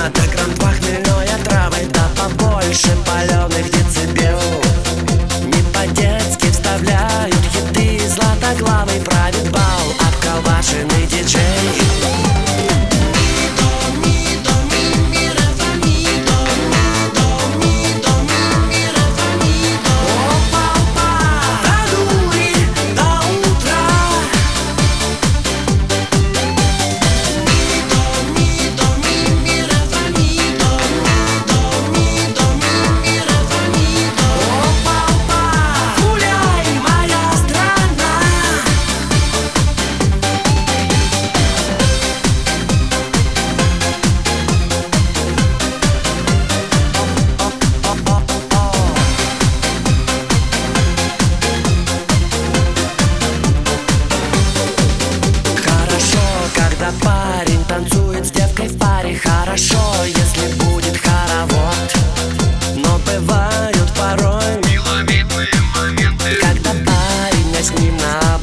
до грамм 2 хмельной отравы, да побольше паленых децибел. Не по-детски вставляют хиты, златоглавый правит бал, обколбашенный диджей. Когда парень танцует с девкой в паре, хорошо, если будет хоровод. Но бывают порой миловидные моменты, когда парень, а с ним на